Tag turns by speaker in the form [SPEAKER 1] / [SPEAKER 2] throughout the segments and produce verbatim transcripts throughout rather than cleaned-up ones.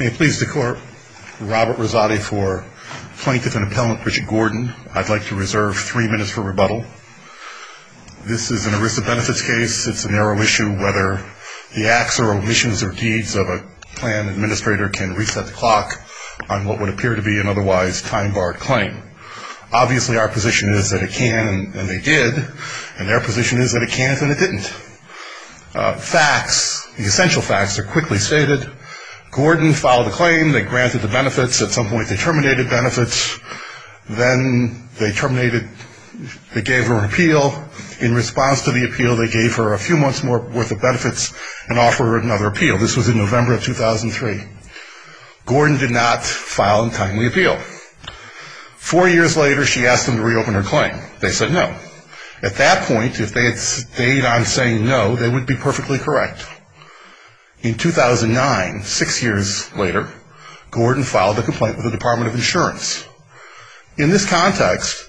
[SPEAKER 1] May it please the Court, Robert Rosati for Plaintiff and Appellant Bridget Gordon. I'd like to reserve three minutes for rebuttal. This is an ERISA benefits case. It's a narrow issue whether the acts or omissions or deeds of a plan administrator can reset the clock on what would appear to be an otherwise time-barred claim. Obviously, our position is that it can, and, and they did, and their position is that it can't and it didn't. Uh, facts, the essential facts are quickly stated. Gordon filed a claim. They granted the benefits. At some point, they terminated benefits. Then they terminated, they gave her an appeal. In response to the appeal, they gave her a few months more worth of benefits and offered her another appeal. This was in November of two thousand three. Gordon did not file a timely appeal. Four years later, she asked them to reopen her claim. They said no. At that point, if they had stayed on saying no, they would be perfectly correct. In two thousand nine, six years later, Gordon filed a complaint with the Department of Insurance. In this context,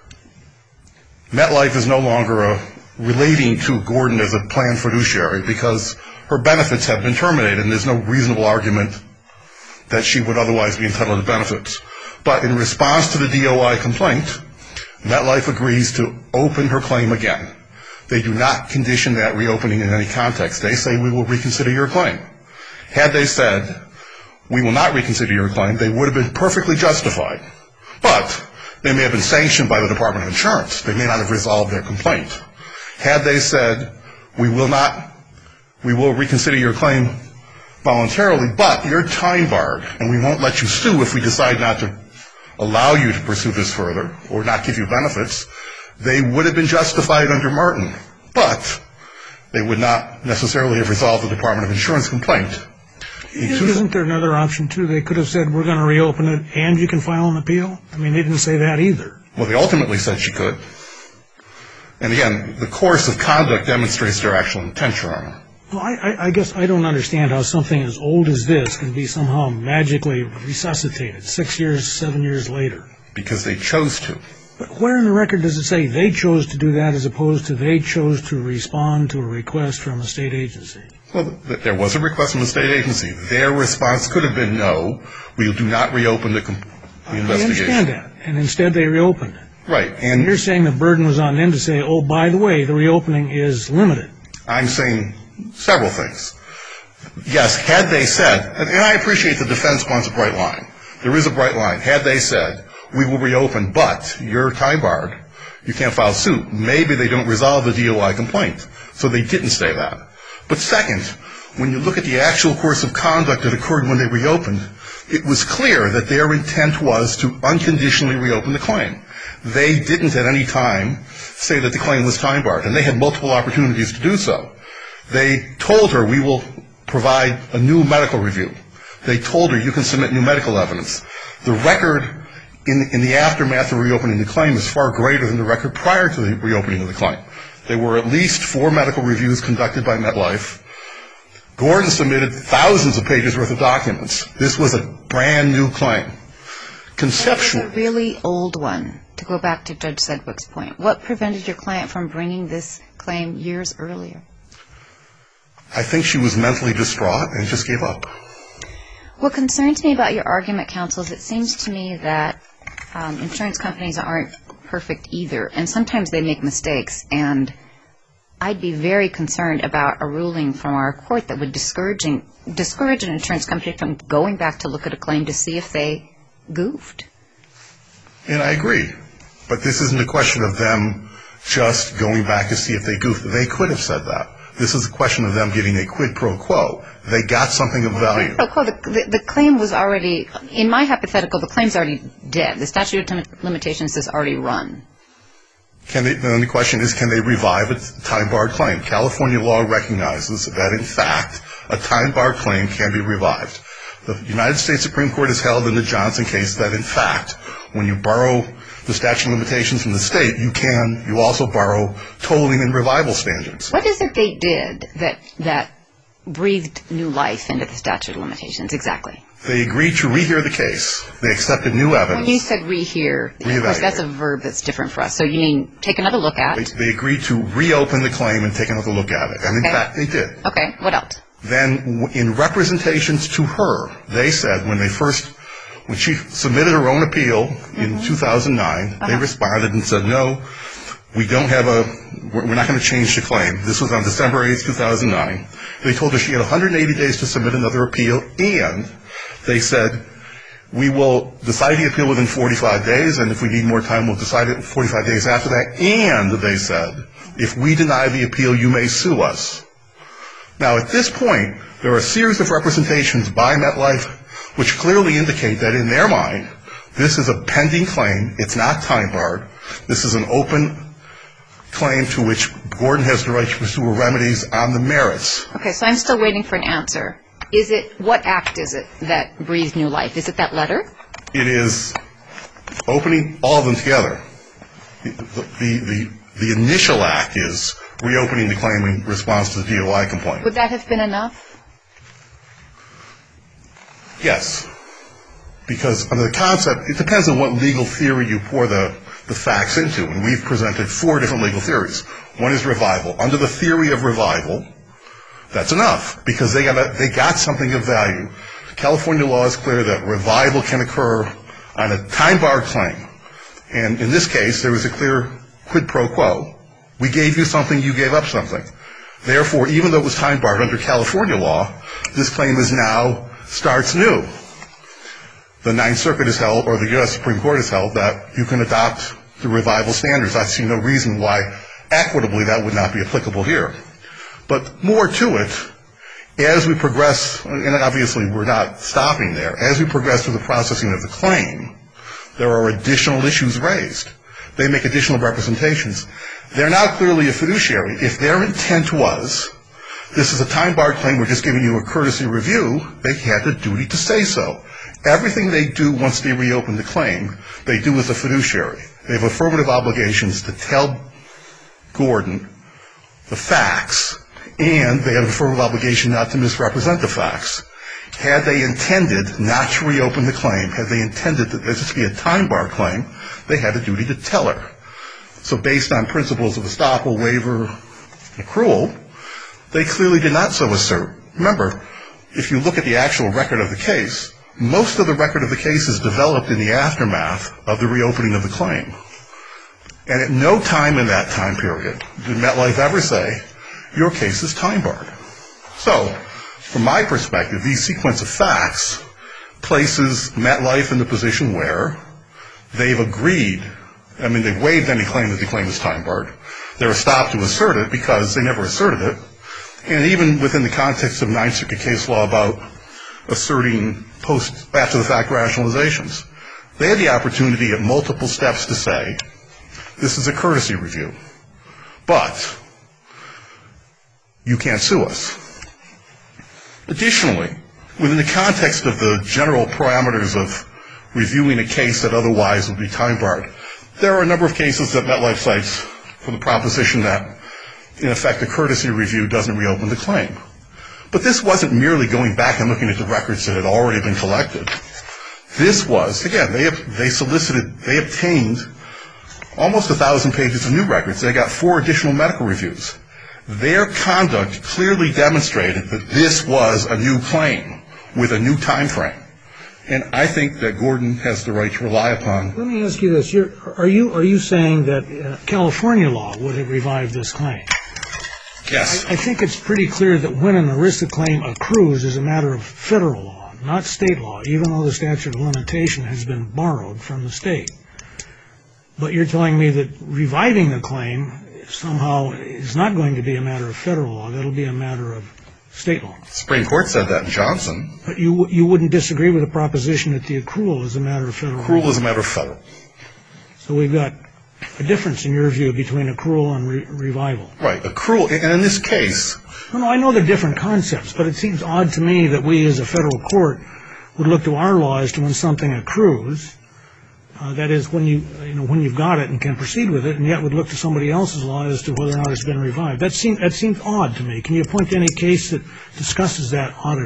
[SPEAKER 1] MetLife is no longer a, relating to Gordon as a planned fiduciary because her benefits have been terminated and there's no reasonable argument that she would otherwise be entitled to benefits. But in response to the D O I complaint, MetLife agrees to open her claim again. They do not condition that reopening in any context. They say, we will reconsider your claim. Had they said, we will not reconsider your claim, they would have been perfectly justified. But they may have been sanctioned by the Department of Insurance. They may not have resolved their complaint. Had they said, we will not, we will reconsider your claim voluntarily, but you're time barred, and we won't let you sue if we decide not to allow you to pursue this further or not give you benefits, they would have been justified under Martin. But they would not necessarily have resolved the Department of Insurance complaint.
[SPEAKER 2] Isn't there another option, too? They could have said, we're going to reopen it and you can file an appeal? I mean, they didn't say that either.
[SPEAKER 1] Well, they ultimately said she could. And again, the course of conduct demonstrates their actual intent, Your Honor.
[SPEAKER 2] Well, I, I guess I don't understand how something as old as this can be somehow magically resuscitated six years, seven years later.
[SPEAKER 1] Because they chose to.
[SPEAKER 2] But where in the record does it say they chose to do that as opposed to they chose to respond to a request from a state agency?
[SPEAKER 1] Well, there was a request from a state agency. Their response could have been, no, we do not reopen the, the investigation.
[SPEAKER 2] I understand that. And instead they reopened it.
[SPEAKER 1] Right.
[SPEAKER 2] And you're saying the burden was on them to say, oh, by the way, the reopening is limited.
[SPEAKER 1] I'm saying several things. Yes, had they said, and I appreciate the defense wants a bright line. There is a bright line. Had they said, we will reopen, but you're time barred, you can't file suit, maybe they don't resolve the D O I complaint. So they didn't say that. But second, when you look at the actual course of conduct that occurred when they reopened, it was clear that their intent was to unconditionally reopen the claim. They didn't at any time say that the claim was time barred, and they had multiple opportunities to do so. They told her, we will provide a new medical review. They told her, you can submit new medical evidence. The record in, in the aftermath of reopening the claim is far greater than the record prior to the reopening of the claim. There were at least four medical reviews conducted by MetLife. Gordon submitted thousands of pages worth of documents. This was a brand new claim. Conceptual.
[SPEAKER 3] It was a really old one, to go back to Judge Sedgwick's point. What prevented your client from bringing this claim years earlier?
[SPEAKER 1] I think she was mentally distraught and just gave up.
[SPEAKER 3] What concerns me about your argument, counsel, is it seems to me that um, insurance companies aren't perfect either, and sometimes they make mistakes, and I'd be very concerned about a ruling from our court that would discouraging, discourage an insurance company from going back to look at a claim to see if they goofed.
[SPEAKER 1] And I agree. But this isn't a question of them just going back to see if they goofed. They could have said that. This is a question of them getting a quid pro quo. They got something of value.
[SPEAKER 3] Quid pro quo, the, the, the claim was already, in my hypothetical, the claim's already dead. The statute of limitations is already run.
[SPEAKER 1] Can they, then the question is, can they revive a time-barred claim? California law recognizes that, in fact, a time-barred claim can be revived. The United States Supreme Court has held in the Johnson case that, in fact, when you borrow the statute of limitations from the state, you can, you also borrow tolling and revival standards.
[SPEAKER 3] What is it they did that that breathed new life into the statute of limitations, exactly?
[SPEAKER 1] They agreed to rehear the case. They accepted new evidence.
[SPEAKER 3] When you said rehear, of course, that's a verb that's different for us. So you mean take another look at?
[SPEAKER 1] They, they agreed to reopen the claim and take another look at it. And, in
[SPEAKER 3] okay.
[SPEAKER 1] fact, they did.
[SPEAKER 3] Okay. What else?
[SPEAKER 1] then in representations to her, they said when they first, when she submitted her own appeal in mm-hmm. two thousand nine, uh-huh. they responded and said, no, we don't have a, we're not going to change the claim. This was on December eighth, two thousand nine. They told her she had one hundred eighty days to submit another appeal, and they said, we will decide the appeal within forty-five days, and if we need more time, we'll decide it forty-five days after that. And they said, if we deny the appeal, you may sue us. Now, at this point, there are a series of representations by MetLife which clearly indicate that in their mind, this is a pending claim. It's not time barred. This is an open claim to which Gordon has the right to pursue remedies on the merits.
[SPEAKER 3] Okay, so I'm still waiting for an answer. Is it, what act is it that breathed new life? Is it that letter?
[SPEAKER 1] It is opening all of them together. The, the, the, the initial act is reopening the claim in response to the D O I complaint.
[SPEAKER 3] Would that have been enough?
[SPEAKER 1] Yes. Because under the concept, it depends on what legal theory you pour the, the facts into. And we've presented four different legal theories. One is revival. Under the theory of revival, that's enough, because they got a, they got something of value. California law is clear that revival can occur on a time-barred claim. And in this case, there was a clear quid pro quo. We gave you something, you gave up something. Therefore, even though it was time-barred under California law, this claim is now starts new. The Ninth Circuit has held, or the U S Supreme Court has held, that you can adopt the revival standards. I see no reason why equitably that would not be applicable here. But more to it, as we progress, and obviously we're not stopping there, as we progress through the processing of the claim, there are additional issues raised. They make additional representations. They're now clearly a fiduciary. If their intent was, this is a time-barred claim, we're just giving you a courtesy review, they had the duty to say so. Everything they do once they reopen the claim, they do as a fiduciary. They have affirmative obligations to tell Gordon the facts, and they have an affirmative obligation not to misrepresent the facts. Had they intended not to reopen the claim, had they intended that this to be a time-barred claim, they had a duty to tell her. So based on principles of estoppel, waiver, accrual, they clearly did not so assert. Remember, if you look at the actual record of the case, most of the record of the case is developed in the aftermath of the reopening of the claim. And at no time in that time period did MetLife ever say, your case is time-barred. So, from my perspective, these sequence of facts places MetLife in the position where they've agreed, I mean, they've waived any claim that the claim is time-barred. They're stopped to assert it because they never asserted it. And even within the context of Ninth Circuit case law about asserting post, after-the-fact rationalizations, they had the opportunity at multiple steps to say, this is a courtesy review, but you can't sue us. Additionally, within the context of the general parameters of reviewing a case that otherwise would be time-barred, there are a number of cases that MetLife cites for the proposition that, in effect, a courtesy review doesn't reopen the claim. But this wasn't merely going back and looking at the records that had already been collected. This was, again, they they solicited, they obtained almost a thousand pages of new records. They got four additional medical reviews. Their conduct clearly demonstrated that this was a new claim with a new time frame. And I think that Gordon has the right to rely upon.
[SPEAKER 2] Let me ask you this. You're, are you are you saying that uh, California law would have revived this claim?
[SPEAKER 1] Yes.
[SPEAKER 2] I, I think it's pretty clear that when an ERISA claim accrues is a matter of federal law, not state law, even though the statute of limitation has been borrowed from the state. But you're telling me that reviving the claim somehow is not going to be a matter of federal law. That'll be a matter of state law.
[SPEAKER 1] The Supreme Court said that in Johnson.
[SPEAKER 2] But you you wouldn't disagree with the proposition that the accrual is a matter of federal
[SPEAKER 1] accrual
[SPEAKER 2] law?
[SPEAKER 1] is a matter of federal.
[SPEAKER 2] So we've got a difference, in your view, between accrual and re- revival.
[SPEAKER 1] Right. Accrual, and in this case...
[SPEAKER 2] No, no, I know they're different concepts, but it seems odd to me that we as a federal court would look to our law as to when something accrues. Uh, that is, when you you know when you've got it and can proceed with it, and yet would look to somebody else's law as to whether or not it's been revived. That seems that seems odd to me. Can you point to any case that discusses that oddity?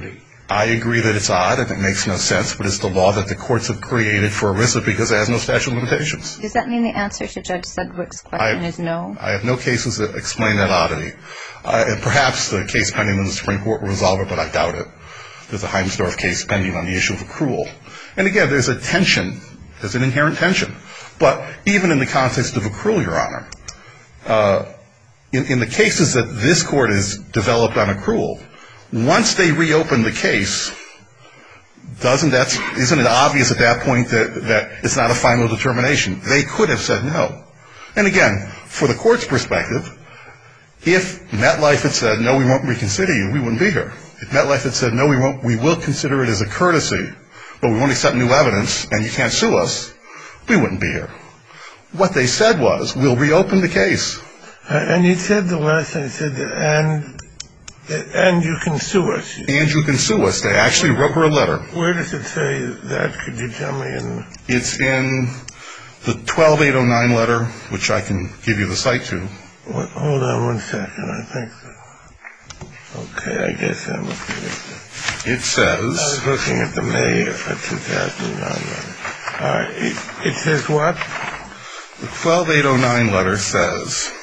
[SPEAKER 1] I agree that it's odd and it makes no sense, but it's the law that the courts have created for ERISA because it has no statute of limitations.
[SPEAKER 3] Does that mean the answer to Judge Sedgwick's question
[SPEAKER 1] I,
[SPEAKER 3] is no?
[SPEAKER 1] I have no cases that explain that oddity. Uh, and perhaps the case pending in the Supreme Court will resolve it, but I doubt it. There's a Heinsdorf case pending on the issue of accrual. And again, there's a tension. There's an inherent tension. But even in the context of accrual, Your Honor, uh, in, in the cases that this court has developed on accrual, once they reopen the case, doesn't that, isn't it obvious at that point that, that it's not a final determination? They could have said no. And again, for the court's perspective, if MetLife had said, no, we won't reconsider you, we wouldn't be here. If MetLife had said, no, we won't, we will consider it as a courtesy, but we won't accept new evidence and you can't sue us, we wouldn't be here. What they said was, we'll reopen the case.
[SPEAKER 4] Uh, and you said the last thing, you said, that, and And you can sue us.
[SPEAKER 1] And you can sue us. They actually wrote her a letter.
[SPEAKER 4] Where does it say that? Could you tell me? In
[SPEAKER 1] It's in the twelve eight oh nine letter, which I can give you the cite to.
[SPEAKER 4] What, hold on one second. I think. Okay, I guess I'm looking at this.
[SPEAKER 1] It says.
[SPEAKER 4] I was looking at the May of two thousand nine letter. All right. It, it says what?
[SPEAKER 1] The twelve eight oh nine letter says.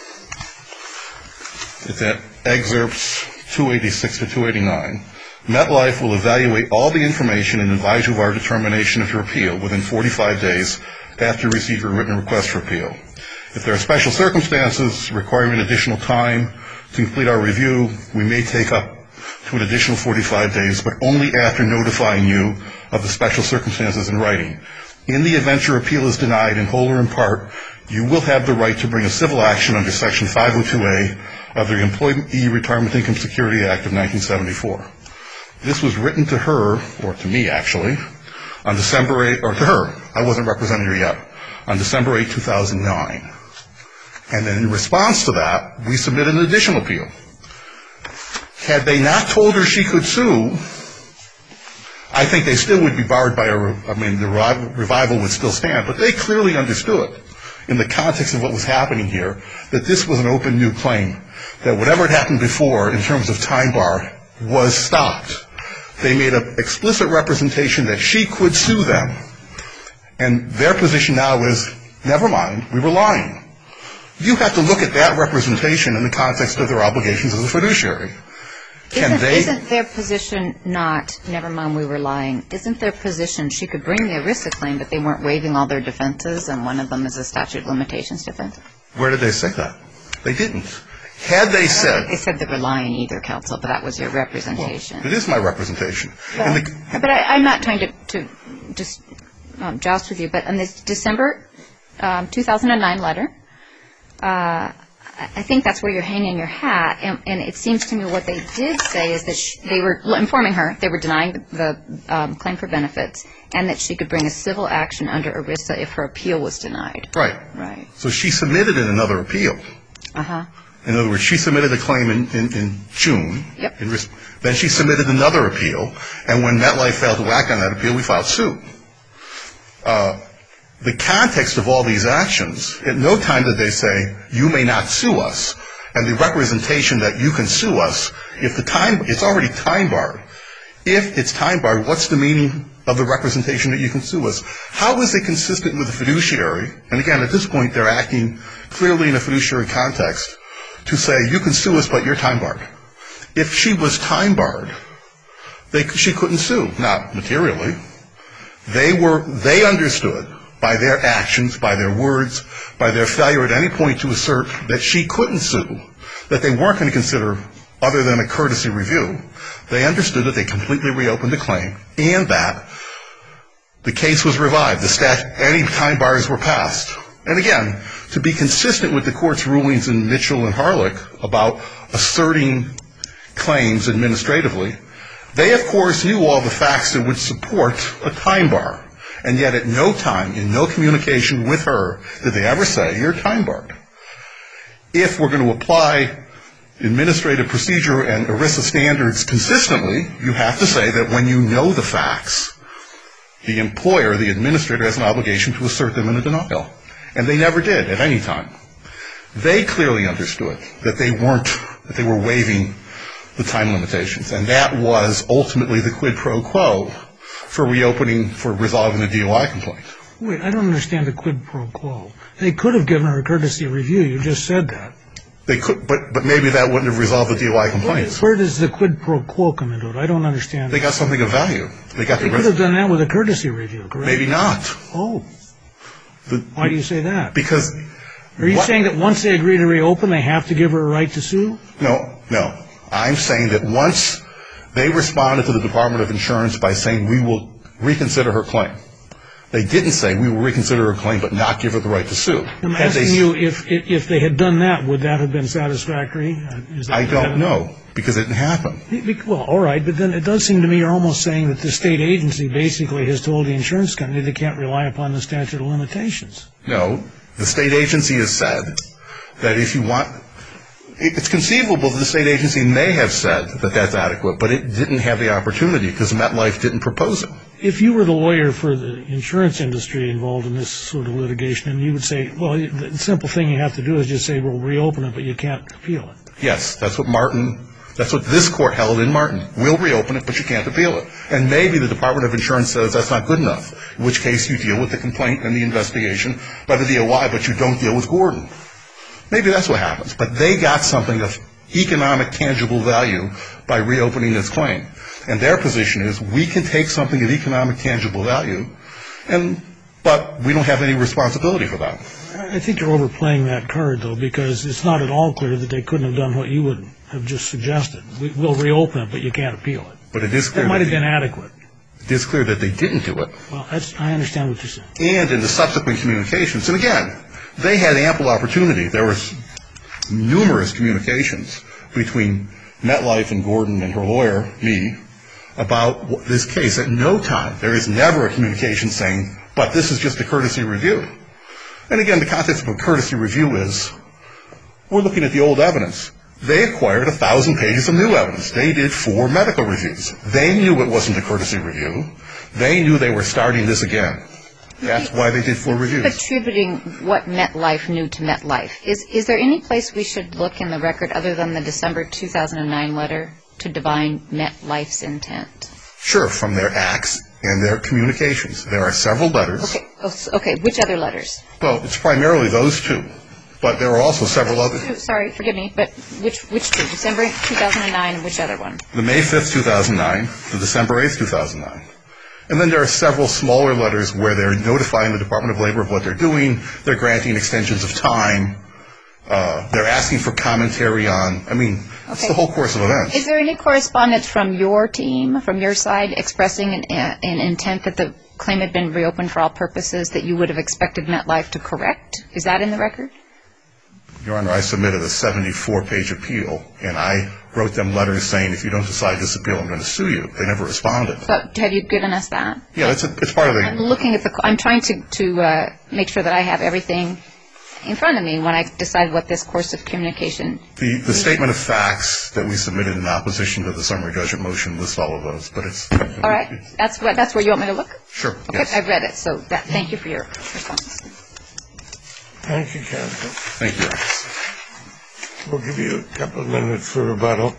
[SPEAKER 1] It's at excerpts two eighty-six to two eighty-nine, MetLife will evaluate all the information and advise you of our determination of your appeal within forty-five days after you receive your written request for appeal. If there are special circumstances requiring additional time to complete our review, we may take up to an additional forty-five days, but only after notifying you of the special circumstances in writing. In the event your appeal is denied in whole or in part, you will have the right to bring a civil action under Section five oh two A of the Employee Retirement Income Security Act of nineteen seventy-four. This was written to her, or to me actually, on December eighth, or to her, I wasn't representing her yet, on December eighth, two thousand nine. And then in response to that, we submitted an additional appeal. Had they not told her she could sue, I think they still would be barred by a, I mean, the revival would still stand, but they clearly understood in the context of what was happening here that this was an open new claim, that whatever had happened before in terms of time bar was stopped. They made an explicit representation that she could sue them, and their position now is, never mind, we were lying. You have to look at that representation in the context of their obligations as a fiduciary. Can
[SPEAKER 3] isn't,
[SPEAKER 1] they?
[SPEAKER 3] Isn't their position not, never mind, we were lying, isn't their position she could bring the ERISA claim, but they weren't waiving all their defenses, and one of them is a statute of limitations defense?
[SPEAKER 1] Where did they say that? They didn't. Had they said...
[SPEAKER 3] They said they were lying either, counsel, but that was your representation.
[SPEAKER 1] Well, it is my representation.
[SPEAKER 3] Well,
[SPEAKER 1] the,
[SPEAKER 3] but I, I'm not trying to, to just um, joust with you, but on this December um, two thousand nine letter, uh, I think that's where you're hanging your hat, and, and it seems to me what they did say is that sh- they were informing her, they were denying the, the um, claim for benefits, and that she could bring a civil action under ERISA if her appeal was denied.
[SPEAKER 1] right.
[SPEAKER 3] Right.
[SPEAKER 1] So she submitted in another appeal.
[SPEAKER 3] Uh-huh.
[SPEAKER 1] In other words, she submitted a claim in, in, in June.
[SPEAKER 3] Yep.
[SPEAKER 1] In res- then she submitted another appeal, and when MetLife failed to act on that appeal, we filed suit. Uh, the context of all these actions, at no time did they say, you may not sue us, and the representation that you can sue us, if the time, it's already time barred. If it's time barred, what's the meaning of the representation that you can sue us? How is it consistent with the fiduciary? And again, at this point, they're acting clearly in a fiduciary context to say, you can sue us, but you're time barred. If she was time barred, they, she couldn't sue, not materially. They were, they understood by their actions, by their words, by their failure at any point to assert that she couldn't sue, that they weren't going to consider other than a courtesy review. They understood that they completely reopened the claim and that the case was revived. The stat- any time bars were passed. And again, to be consistent with the court's rulings in Mitchell and Harlech about asserting claims administratively, they, of course, knew all the facts that would support a time bar. And yet at no time, in no communication with her, did they ever say, you're time barred. If we're going to apply administrative procedure and ERISA standards consistently, you have to say that when you know the facts, the employer, the administrator, has an obligation to assert them in a denial. And they never did at any time. They clearly understood that they weren't, that they were waiving the time limitations. And that was ultimately the quid pro quo for reopening, for resolving the D O I complaint.
[SPEAKER 2] Wait, I don't understand the quid pro quo. They could have given her a courtesy review. You just said that.
[SPEAKER 1] They could, but but maybe that wouldn't have resolved the D O I complaints.
[SPEAKER 2] Where does the quid pro quo come into it? I don't understand.
[SPEAKER 1] They got something of value. They got
[SPEAKER 2] They
[SPEAKER 1] the
[SPEAKER 2] could have done that with a courtesy review, correct?
[SPEAKER 1] Maybe not.
[SPEAKER 2] Oh.
[SPEAKER 1] The,
[SPEAKER 2] Why do you say that?
[SPEAKER 1] Because.
[SPEAKER 2] Are you
[SPEAKER 1] what,
[SPEAKER 2] saying that once they agree to reopen, they have to give her a right to sue?
[SPEAKER 1] No, no. I'm saying that once they responded to the Department of Insurance by saying we will reconsider her claim, they didn't say we will reconsider her claim but not give her the right to sue.
[SPEAKER 2] I'm
[SPEAKER 1] Had
[SPEAKER 2] asking
[SPEAKER 1] they,
[SPEAKER 2] you if if they had done that, would that have been satisfactory? Is that,
[SPEAKER 1] I
[SPEAKER 2] is
[SPEAKER 1] don't
[SPEAKER 2] that
[SPEAKER 1] know because it didn't happen.
[SPEAKER 2] Well, all right, but then it does seem to me you're almost saying that the state agency basically has told the insurance company they can't rely upon the statute of limitations.
[SPEAKER 1] No. The state agency has said that if you want, it's conceivable that the state agency may have said that that's adequate, but it didn't have the opportunity because MetLife didn't propose it.
[SPEAKER 2] If you were the lawyer for the insurance industry involved in this sort of litigation, and you would say, well, the simple thing you have to do is just say, we'll reopen it, but you can't appeal it.
[SPEAKER 1] Yes, that's what Martin, that's what this court held in Martin. We'll reopen it, but you can't appeal it. And maybe the Department of Insurance says that's not good enough, in which case you deal with the complaint and the investigation by the D O I, but you don't deal with Gordon. Maybe that's what happens. But they got something of economic, tangible value by reopening this claim. And their position is we can take something of economic, tangible value, and but we don't have any responsibility for that.
[SPEAKER 2] I think you're overplaying that card, though, because it's not at all clear that they couldn't have done what you would have just suggested. We, we'll reopen it, but you can't appeal it.
[SPEAKER 1] But it is clear
[SPEAKER 2] that might have
[SPEAKER 1] they,
[SPEAKER 2] been adequate.
[SPEAKER 1] It is clear that they didn't do it.
[SPEAKER 2] Well, that's, I understand what you're saying.
[SPEAKER 1] And in the subsequent communications, and again, they had ample opportunity. There was numerous communications between MetLife and Gordon and her lawyer, me, about this case. At no time, there is never a communication saying, but this is just a courtesy review. And again, the context of a courtesy review is, we're looking at the old evidence. They acquired a thousand pages of new evidence. They did four medical reviews. They knew it wasn't a courtesy review. They knew they were starting this again. That's why they did four reviews.
[SPEAKER 3] Attributing what MetLife knew to MetLife, is is there any place we should look in the record other than the December two thousand nine letter to divine MetLife's intent?
[SPEAKER 1] Sure, from their acts and their communications. There are several letters.
[SPEAKER 3] Okay, oh, okay. Which other letters?
[SPEAKER 1] Well, it's primarily those two, but there are also several others.
[SPEAKER 3] Sorry, forgive me, but which which two? December two thousand nine and which other one?
[SPEAKER 1] The May fifth, two thousand nine, the December eighth, two thousand nine. And then there are several smaller letters where they're notifying the Department of Labor of what they're doing. They're granting extensions of time. Uh, they're asking for commentary on, I mean, okay. It's the whole course of events.
[SPEAKER 3] Is there any correspondence from your team, from your side, expressing an, an intent that the claim had been reopened for all purposes that you would have expected MetLife to correct? Is that in the record?
[SPEAKER 1] Your Honor, I submitted a seventy-four page appeal, and I wrote them letters saying, if you don't decide this appeal, I'm going to sue you. They never responded.
[SPEAKER 3] But have you given us that?
[SPEAKER 1] Yeah, it's, a, it's part of the...
[SPEAKER 3] I'm looking at the... I'm trying to, to uh, make sure that I have everything in front of me when I decide what this course of communication...
[SPEAKER 1] The, the statement of facts that we submitted in opposition to the summary judgment motion lists all of those, but it's...
[SPEAKER 3] All right. That's, what, that's where you want me to look?
[SPEAKER 1] Sure,
[SPEAKER 3] okay,
[SPEAKER 1] yes.
[SPEAKER 3] I've read it, so that, thank you for your response.
[SPEAKER 4] Thank you, counsel.
[SPEAKER 1] Thank you, Your Honor.
[SPEAKER 4] We'll give you a couple of minutes for rebuttal.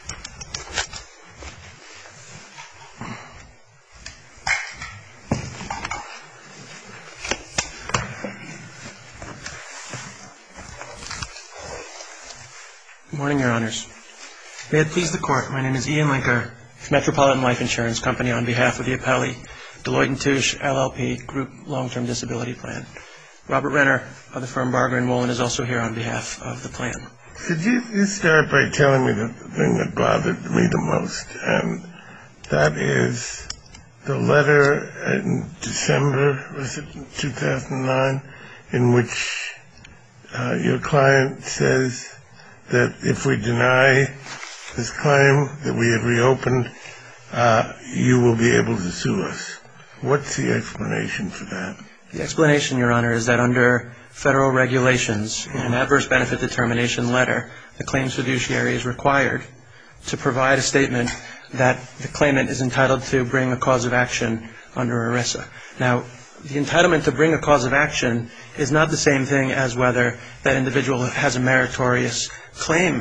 [SPEAKER 5] Good morning, Your Honors. May it please the Court, my name is Ian Linker, Metropolitan Life Insurance Company, on behalf of the appellee, Deloitte and Touche, L L P, Group Long-Term Disability Plan. Robert Renner of the firm Barger and Wolin is also here on behalf of the plan.
[SPEAKER 4] Could you, you start by telling me the thing that bothered me the most, and that is the letter in December, was it two thousand nine, in which uh, your client says that if we deny this claim that we had reopened, uh, you will be able to sue us. What's the explanation for that?
[SPEAKER 5] The explanation, Your Honor, is that under federal regulations, in an adverse benefit determination letter, the claims fiduciary is required to provide a statement that the claimant is entitled to bring a cause of action under ERISA. Now, the entitlement to bring a cause of action is not the same thing as whether that individual has a meritorious claim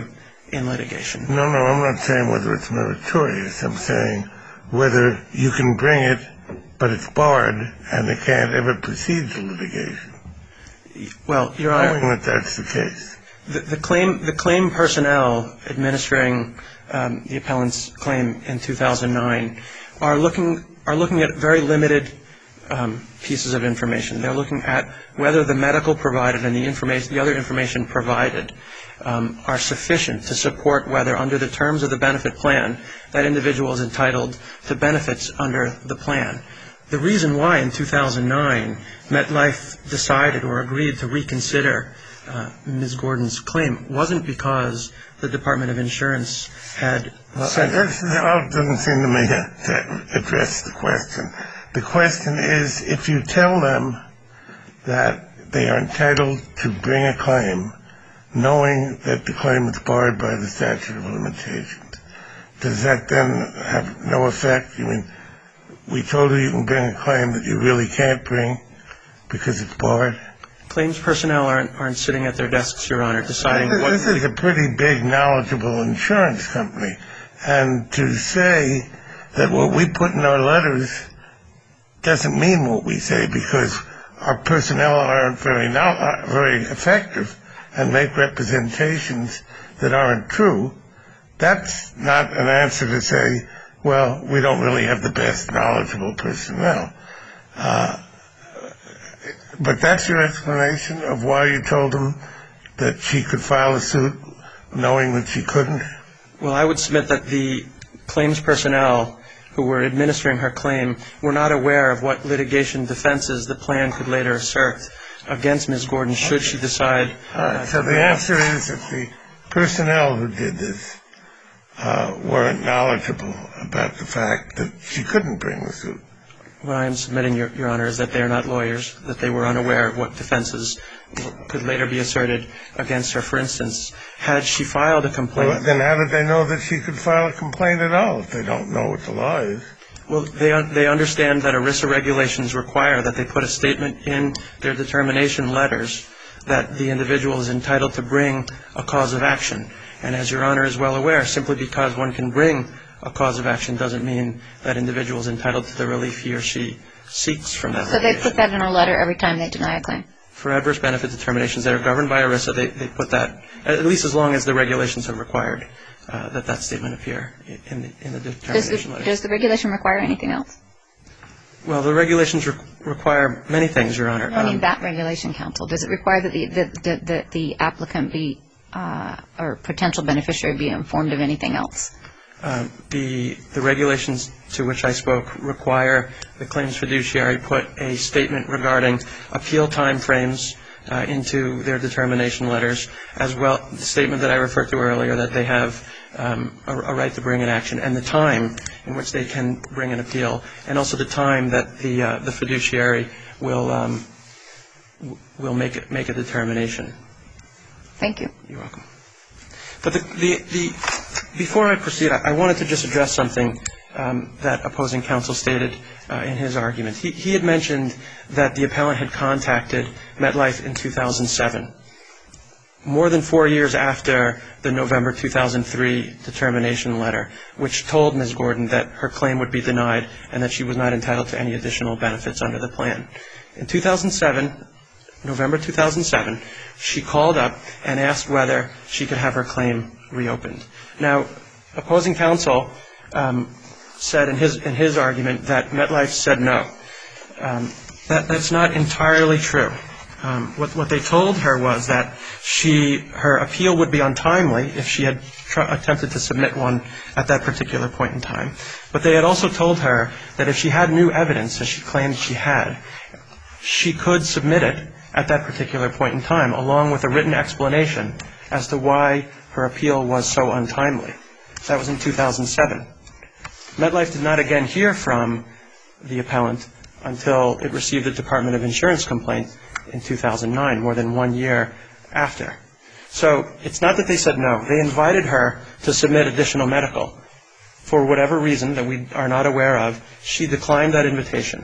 [SPEAKER 5] in litigation.
[SPEAKER 4] No, no, I'm not saying whether it's meritorious. I'm saying whether you can bring it, but it's barred, and it can't ever proceed to litigation.
[SPEAKER 5] Well, Your Honor,
[SPEAKER 4] knowing that that's the case.
[SPEAKER 5] The, the claim, the claim personnel administering um, the appellant's claim in two thousand nine are looking are looking at very limited um, pieces of information. They're looking at whether the medical provided and the information, the other information provided, um, are sufficient to support whether, under the terms of the benefit plan, that individual is entitled to benefits under the plan. The reason why in two thousand nine MetLife decided or agreed to reconsider uh, Miz Gordon's claim wasn't because the Department of Insurance had
[SPEAKER 4] well,
[SPEAKER 5] said...
[SPEAKER 4] That doesn't seem to me to address the question. The question is, if you tell them that they are entitled to bring a claim, knowing that the claim is barred by the statute of limitations, does that then have no effect? You mean, we told you you can bring a claim that you really can't bring because it's barred?
[SPEAKER 5] Claims personnel aren't, aren't sitting at their desks, Your Honor, deciding
[SPEAKER 4] this,
[SPEAKER 5] what...
[SPEAKER 4] This is a pretty big, knowledgeable insurance company. And to say that what we put in our letters doesn't mean what we say, because our personnel aren't very, not very effective and make representations that aren't true, that's not an answer to say, well, we don't really have the best knowledgeable personnel. Uh, but that's your explanation of why you told them that she could file a suit knowing that she couldn't?
[SPEAKER 5] Well, I would submit that the claims personnel who were administering her claim were not aware of what litigation defenses the plan could later assert against Miz Gordon should she decide...
[SPEAKER 4] All right, so the answer is that the personnel who did this uh, weren't knowledgeable about the fact that she couldn't bring the suit.
[SPEAKER 5] What I am submitting, Your, Your Honor, is that they are not lawyers, that they were unaware of what defenses could later be asserted against her. For instance, had she filed a complaint...
[SPEAKER 4] Well, then how did they know that she could file a complaint at all if they don't know what the law is?
[SPEAKER 5] Well, they they understand that ERISA regulations require that they put a statement in their determination letters that the individual is entitled to bring a cause of action. And as Your Honor is well aware, simply because one can bring a cause of action doesn't mean that individual is entitled to the relief he or she seeks from that.
[SPEAKER 3] So they put that in a letter every time they deny a claim?
[SPEAKER 5] For adverse benefit determinations that are governed by ERISA, they, they put that, at least as long as the regulations have required uh, that that statement appear in the, in the determination
[SPEAKER 3] does the,
[SPEAKER 5] letter.
[SPEAKER 3] Does the regulation require anything else?
[SPEAKER 5] Well, the regulations re- require many things, Your Honor.
[SPEAKER 3] No, I mean
[SPEAKER 5] um,
[SPEAKER 3] that regulation, counsel. Does it require that the, that, that, that the applicant be, uh, or potential beneficiary be informed of anything else?
[SPEAKER 5] Um, the the regulations to which I spoke require the claims fiduciary put a statement regarding appeal time frames uh, into their determination letters, as well the statement that I referred to earlier that they have um, a, a right to bring an action, and the time in which they can bring an appeal, and also the time that the uh, the fiduciary will um, w- will make it, make a determination.
[SPEAKER 3] Thank you.
[SPEAKER 5] You're welcome. But the, the, the, before I proceed, I, I wanted to just address something um, that opposing counsel stated uh, in his argument. He, he had mentioned that the appellant had contacted MetLife in two thousand seven, more than four years after the November two thousand three determination letter, which told Miz Gordon that her claim would be denied and that she was not entitled to any additional benefits under the plan. In two thousand seven, November two thousand seven, she called up and asked whether she could have her claim reopened. Now, opposing counsel um, said in his in his argument that MetLife said no. Um, that that's not entirely true. Um, what what they told her was that she her appeal would be untimely if she had tr- attempted to submit one at that particular point in time. But they had also told her that if she had new evidence, as she claimed she had, she could submit it at that particular point in time, along with a written explanation as to why her appeal was so untimely. That was in two thousand seven. MetLife did not again hear from the appellant until it received the Department of Insurance complaint in two thousand nine, more than one year after. So it's not that they said no. They invited her to submit additional medical. For whatever reason that we are not aware of, she declined that invitation.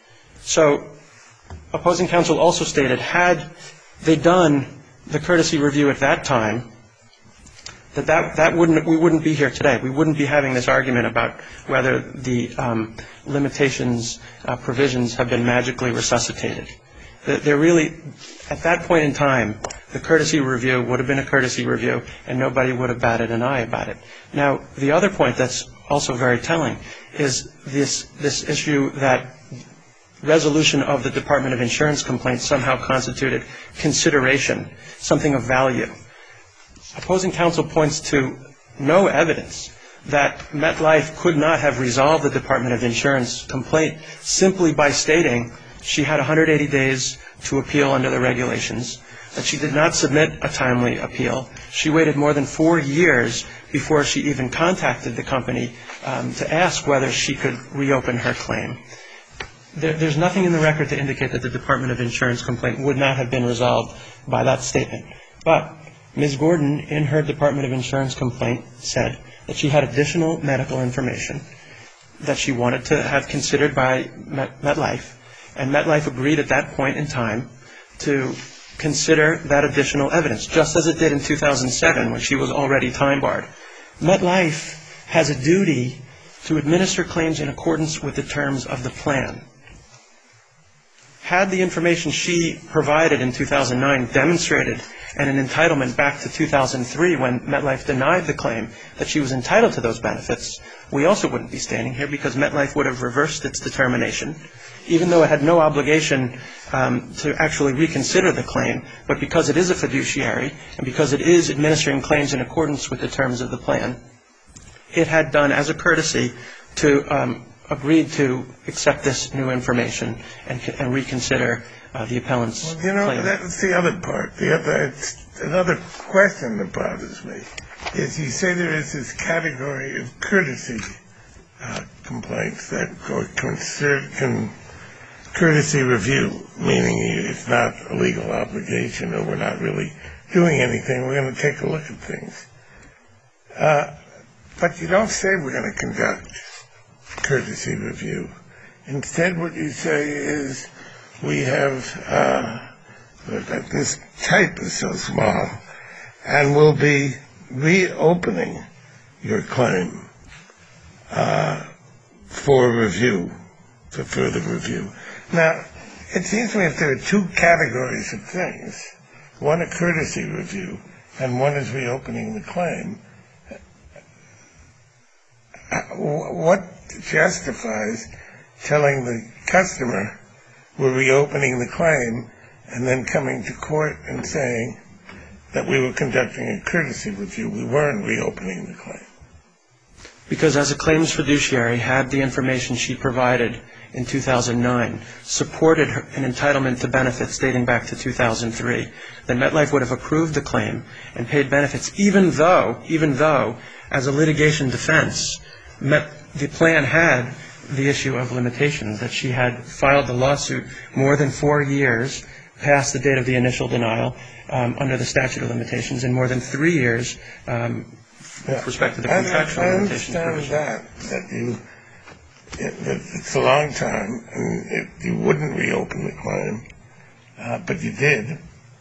[SPEAKER 5] So opposing counsel also stated, had they done the courtesy review at that time, that that, that wouldn't, we wouldn't be here today. We wouldn't be having this argument about whether the um, limitations uh, provisions have been magically resuscitated. They're really, at that point in time, the courtesy review would have been a courtesy review, and nobody would have batted an eye about it. Now, the other point that's also very telling is this this issue that resolution of the Department of Insurance complaint somehow constituted consideration, something of value. Opposing counsel points to no evidence that MetLife could not have resolved the Department of Insurance complaint simply by stating she had one hundred eighty days to appeal under the regulations, that she did not submit a timely appeal. She waited more than four years before she even contacted the company um, to ask whether she could reopen her claim. There, there's nothing in the record to indicate that the Department of Insurance complaint would not have been resolved by that statement. But Miz Gordon, in her Department of Insurance complaint, said that she had additional medical information that she wanted to have considered by Met, MetLife, and MetLife agreed at that point in time to consider that additional evidence, just as it did in two thousand seven when she was already time-barred. MetLife has a duty to administer claims in accordance with the terms of the plan. Had the information she provided in two thousand nine demonstrated and an entitlement back to two thousand three when MetLife denied the claim that she was entitled to those benefits, we also wouldn't be standing here because MetLife would have reversed its determination, even though it had no obligation um, to actually reconsider the claim, but because it is a fiduciary and because it is administering claims in accordance with the terms of the plan, it had done as a courtesy to um, agree to accept this new information and, and reconsider uh, the appellant's
[SPEAKER 4] well, you know,
[SPEAKER 5] claim.
[SPEAKER 4] That's the other part. The other, it's another question that bothers me is you say there is this category of courtesy uh, complaints that go concern can courtesy review, meaning it's not a legal obligation or we're not really doing anything. We're going to take a look at things. Uh, but you don't say we're going to conduct courtesy review. Instead, what you say is we have uh, this type is so small and we'll be reopening your claim uh, for review, for further review. Now, it seems to me if there are two categories of things, one a courtesy review and one is reopening the claim, what justifies telling the customer we're reopening the claim and then coming to court and saying that we were conducting a courtesy review? We weren't reopening the claim.
[SPEAKER 5] Because as a claims fiduciary had the information she provided in two thousand nine supported her, an entitlement to benefits dating back to two thousand three, then MetLife would have approved the claim and paid benefits even though, even though, as a litigation defense, Met, the plan had the issue of limitations, that she had filed the lawsuit more than four years past the date of the initial denial um, under the statute of limitations and more than three years um, with respect to the contractual
[SPEAKER 4] I
[SPEAKER 5] limitations provision.
[SPEAKER 4] I understand that, that you, it, that it's a long time and it, you wouldn't reopen the claim, uh, but you did.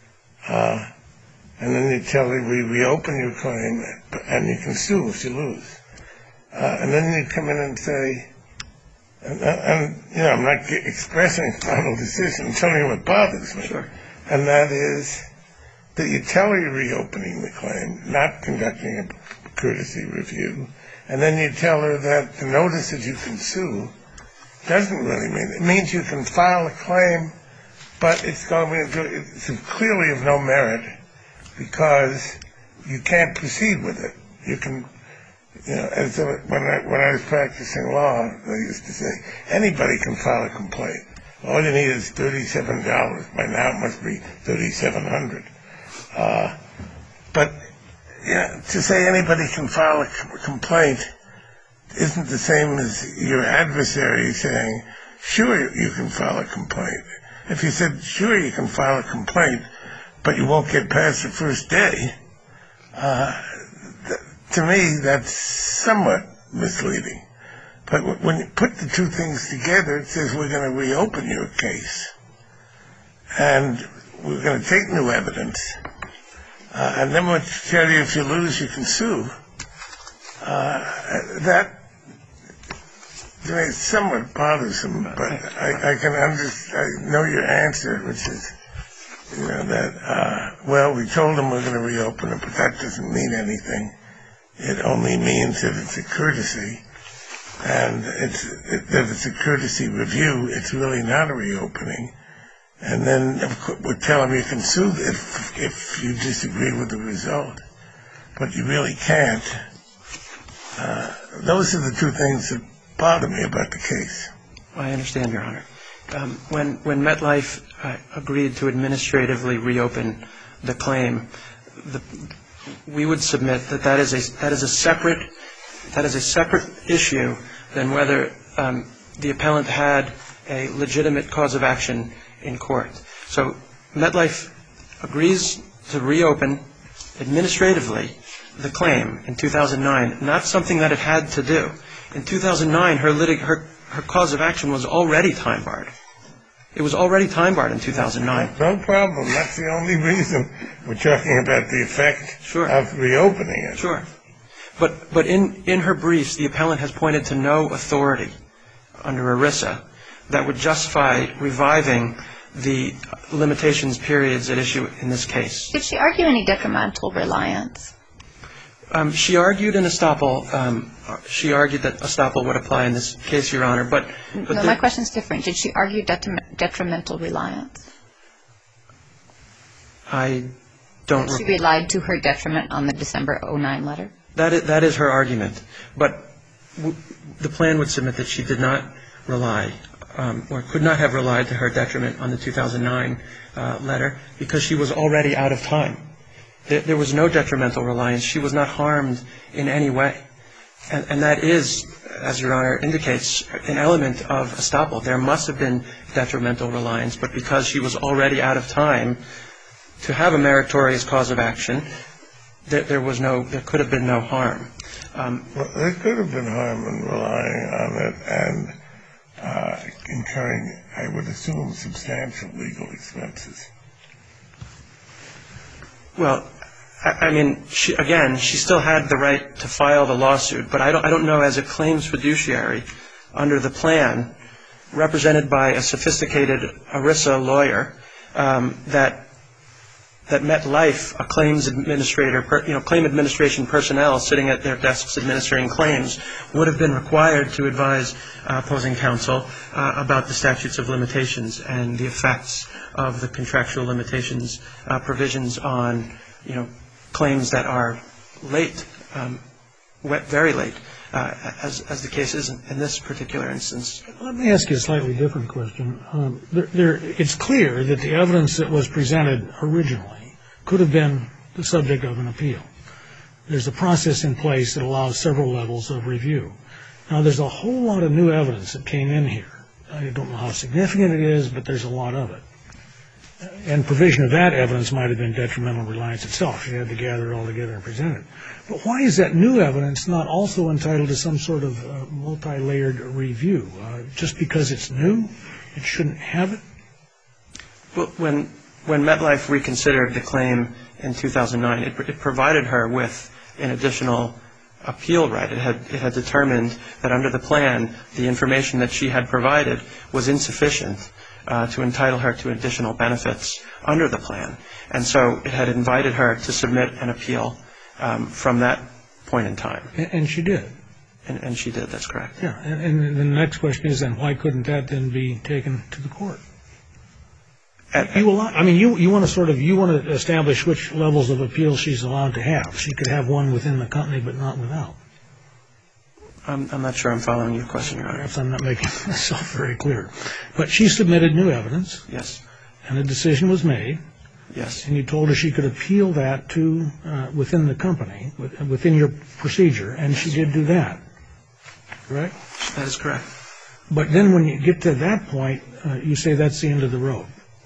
[SPEAKER 4] Uh, and then you tell her we reopen your claim and you can sue if you lose. Uh, and then you come in and say, and, and you know, I'm not expressing a final decision, I'm telling you what bothers me.
[SPEAKER 5] Sure.
[SPEAKER 4] And that is that you tell her you're reopening the claim, not conducting a courtesy review, and then you tell her that the notice that you can sue doesn't really mean, it means you can file a claim, but it's going to, it's clearly of no merit because you can't proceed with it. You can, you know, as a, when I when I was practicing law, they used to say anybody can file a complaint. All you need is thirty-seven dollars. By now it must be thirty-seven hundred. Uh, but you know, to say anybody can file a complaint isn't the same as your adversary saying, sure, you can file a complaint. If you said, sure, you can file a complaint, but you won't get past the first day, uh, th- to me, that's somewhat misleading. But w- when you put the two things together, it says we're going to reopen your case, and we're going to take new evidence, uh, and then we'll tell you if you lose, you can sue. Uh, that to me is somewhat bothersome, but I, I can understand, I know your answer, which is, you know, that, uh, well, we told them we're going to reopen it, but that doesn't mean anything. It only means that it's a courtesy, and it's, it, that it's a courtesy review. It's really not a reopening. And then of course, we're telling them you can sue if, if you disagree with the result, but you really can't. Uh, those are the two things that bother me about the case.
[SPEAKER 5] I understand, Your Honor. Um, when when MetLife uh, agreed to administratively reopen the claim, the, we would submit that that is a that is a separate that is a separate issue than whether um, the appellant had a legitimate cause of action in court. So MetLife agrees to reopen administratively the claim in two thousand nine, not something that it had to do. In two thousand nine, her, litig- her, her cause of action was already time barred. It was already time barred in two thousand nine.
[SPEAKER 4] No problem. That's the only reason we're talking about the effect
[SPEAKER 5] Sure.
[SPEAKER 4] of reopening it.
[SPEAKER 5] Sure. But but in, in her briefs, the appellant has pointed to no authority under ERISA that would justify reviving the limitations periods at issue in this case.
[SPEAKER 3] Did she argue any detrimental reliance?
[SPEAKER 5] Um, she argued in estoppel. Um, she argued that estoppel would apply in this case, Your Honor. But, but
[SPEAKER 3] no,
[SPEAKER 5] the,
[SPEAKER 3] my question is different. Did she argue detrim- detrimental reliance?
[SPEAKER 5] I don't.
[SPEAKER 3] She relied to her detriment on the December oh nine letter?
[SPEAKER 5] That is, that is her argument. But w- the plan would submit that she did not rely um, or could not have relied to her detriment on the two thousand nine uh, letter because she was already out of time. There, there was no detrimental reliance. She was not harmed in any way. And, and that is, as Your Honor indicates, an element of estoppel. There must have been detrimental reliance, but because she was already out of time to have a meritorious cause of action, there, there was no, there could have been no harm. Um,
[SPEAKER 4] Well, there could have been harm in relying on it and uh, incurring, I would assume, substantial legal expenses.
[SPEAKER 5] Well, I, I mean, she, again, she still had the right to file the lawsuit, but I don't, I don't know as a claims fiduciary under the plan represented by a sophisticated ERISA lawyer um, that that MetLife, a claims administrator, per, you know, claim administration personnel sitting at their desks administering claims, would have been required to advise uh, opposing counsel uh, about the statutes of limitations and the effects of the contractual limitations uh, provisions on, you know, claims that are late, um, very late, uh, as, as the case is in, in this particular instance.
[SPEAKER 2] Let me ask you a slightly different question. Um, there, there, it's clear that the evidence that was presented originally could have been the subject of an appeal. There's a process in place that allows several levels of review. Now, there's a whole lot of new evidence that came in here. I don't know how significant it is, but there's a lot of it. And provision of that evidence might have been detrimental reliance itself. She had to gather it all together and present it. But why is that new evidence not also entitled to some sort of uh, multi-layered review? Uh, just because it's new, it shouldn't have it?
[SPEAKER 5] Well, when when MetLife reconsidered the claim in two thousand nine, it, it provided her with an additional appeal right. It had it had determined that under the plan, the information that she had provided was insufficient uh, to entitle her to additional benefits under the plan. And so it had invited her to submit an appeal um, from that point in time.
[SPEAKER 2] And, and she did.
[SPEAKER 5] And, and she did, that's correct.
[SPEAKER 2] Yeah, and, and the next question is then why couldn't that then be taken to the court?
[SPEAKER 5] At,
[SPEAKER 2] You allow, I mean, you, you want to sort of, you want to establish which levels of appeal she's allowed to have. She could have one within the company but not without.
[SPEAKER 5] I'm, I'm not sure I'm following your question, Your Honor.
[SPEAKER 2] Perhaps I'm not making myself very clear. But she submitted new evidence.
[SPEAKER 5] Yes.
[SPEAKER 2] And a decision was made.
[SPEAKER 5] Yes.
[SPEAKER 2] And you told her she could appeal that to, uh, within the company, within your procedure, and she did do that. Correct?
[SPEAKER 5] That is correct.
[SPEAKER 2] But then when you get to that point, uh, you say that's the end of the road.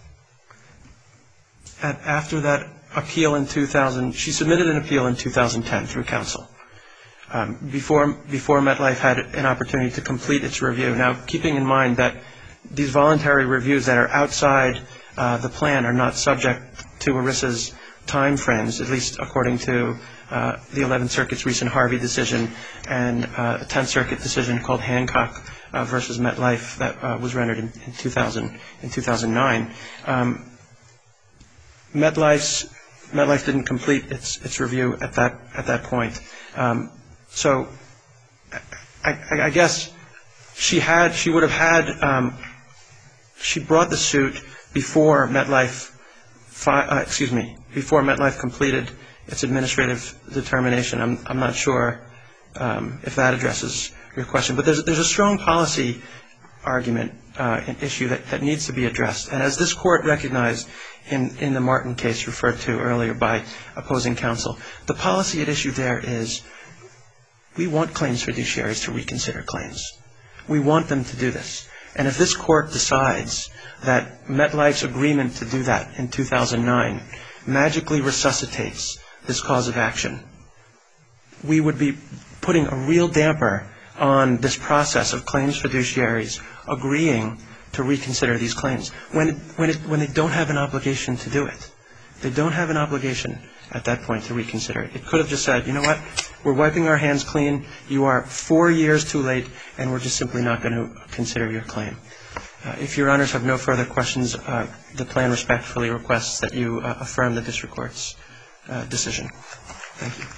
[SPEAKER 5] At, after that appeal in two thousand, she submitted an appeal in two thousand ten through counsel. Um, before before MetLife had an opportunity to complete its review. Now, keeping in mind that these voluntary reviews that are outside uh, the plan are not subject to ERISA's time frames, at least according to uh, the eleventh Circuit's recent Harvey decision and uh, a tenth Circuit decision called Hancock uh, versus MetLife that uh, was rendered in, in two thousand in two thousand nine. Um, MetLife's MetLife didn't complete its its review at that at that point. Um, so I, I, I guess she had she would have had um, she brought the suit before MetLife fi- uh, excuse me before MetLife completed its administrative determination. I'm I'm not sure um, if that addresses your question, but there's there's a strong policy argument uh, an issue that, that needs to be addressed. And as this court recognized in, in the Martin case referred to earlier by opposing counsel, the policy at issue there is we want claims fiduciaries to reconsider claims. We want them to do this. And if this court decides that MetLife's agreement to do that in two thousand nine magically resuscitates this cause of action, we would be putting a real damper on this process of claims fiduciaries agreeing to reconsider these claims when it, when it, when they don't have an obligation to do it. They don't have an obligation at that point to reconsider it. It could have just said, you know what, we're wiping our hands clean. You are four years too late, and we're just simply not going to consider your claim. Uh, if your honors have no further questions, uh, the plan respectfully requests that you uh, affirm the district court's uh, decision. Thank you.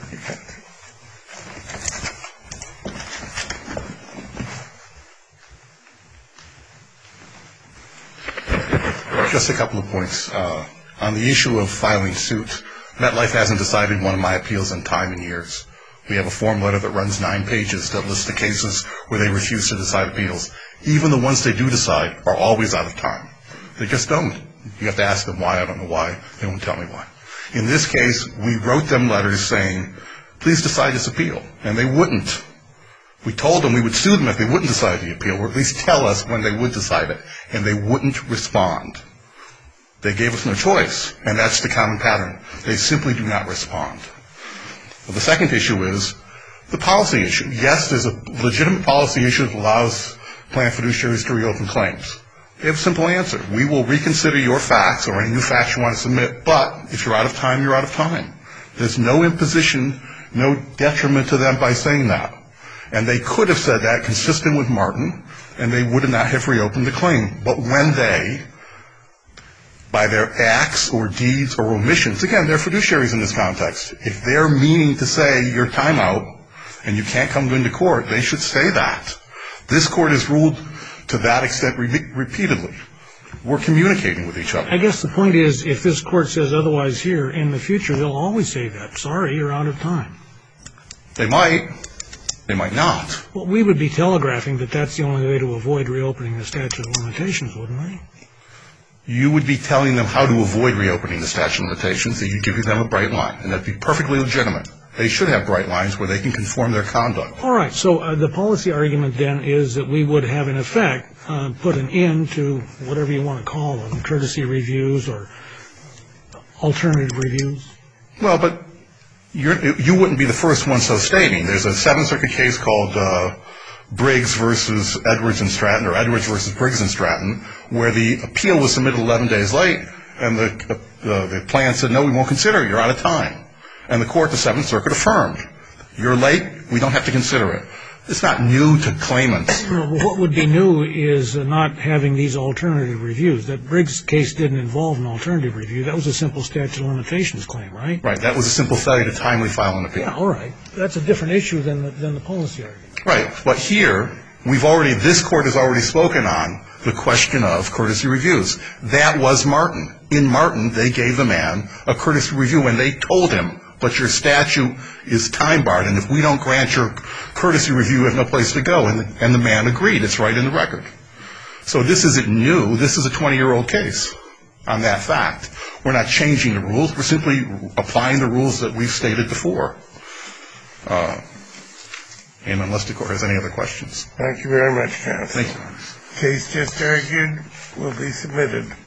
[SPEAKER 1] Just a couple of points. Uh, on the issue of filing suit, MetLife hasn't decided one of my appeals in time and years. We have a form letter that runs nine pages that lists the cases where they refuse to decide appeals. Even the ones they do decide are always out of time. They just don't. You have to ask them why. I don't know why. They won't tell me why. In this case, we wrote them letters saying, please decide this appeal. And they wouldn't. We told them we would sue them if they wouldn't decide the appeal, or at least tell us when they would decide it. And they wouldn't respond. They gave us no choice, and that's the common pattern. They simply do not respond. Well, the second issue is the policy issue. Yes, there's a legitimate policy issue that allows plan fiduciaries to reopen claims. They have a simple answer. We will reconsider your facts or any new facts you want to submit, but if you're out of time, you're out of time. There's no imposition, no detriment to them by saying that. And they could have said that consistent with Martin, and they would not have reopened the claim. But when they, by their acts or deeds or omissions, again, they're fiduciaries in this context. If they're meaning to say you're timeout and you can't come into court, they should say that. This court has ruled to that extent re- repeatedly. We're communicating with each other.
[SPEAKER 2] I guess the point is, if this court says otherwise here, in the future, they'll always say that. Sorry, you're out of time.
[SPEAKER 1] They might. They might not.
[SPEAKER 2] Well, we would be telegraphing that that's the only way to avoid reopening the statute of limitations, wouldn't we?
[SPEAKER 1] You would be telling them how to avoid reopening the statute of limitations, that you're giving them a bright line, and that'd be perfectly legitimate. They should have bright lines where they can conform their conduct.
[SPEAKER 2] All right, so uh, the policy argument then is that we would have, in effect, uh, put an end to whatever you want to call them, courtesy reviews or alternative reviews?
[SPEAKER 1] Well, but you're, you wouldn't be the first one so stating. There's a Seventh Circuit case called uh, Briggs versus Edwards and Stratton, or Edwards versus Briggs and Stratton, where the appeal was submitted eleven days late, and the, uh, the plan said, no, we won't consider it. You're out of time. And the court, the Seventh Circuit, affirmed. You're late. We don't have to consider it. It's not new to claimants.
[SPEAKER 2] Well, what would be new is uh, not having these alternative reviews. That Briggs case didn't involve an alternative review. That was a simple statute of limitations claim, right?
[SPEAKER 1] Right. That was a simple failure to timely file an appeal.
[SPEAKER 2] Yeah, all right. That's a different issue than the, than the policy argument.
[SPEAKER 1] Right. But here, we've already, this court has already spoken on the question of courtesy reviews. That was Martin. In Martin, they gave the man a courtesy review, and they told him, but your statute is time barred, and if we don't grant your courtesy review, you have no place to go. And the, and the man agreed. It's right in the record. So this isn't new. This is a twenty-year-old case on that fact. We're not changing the rules. We're simply applying the rules that we've stated before. Uh, and unless the court has any other questions.
[SPEAKER 4] Thank you very much, counsel.
[SPEAKER 1] Thank you.
[SPEAKER 4] Case just argued will be submitted.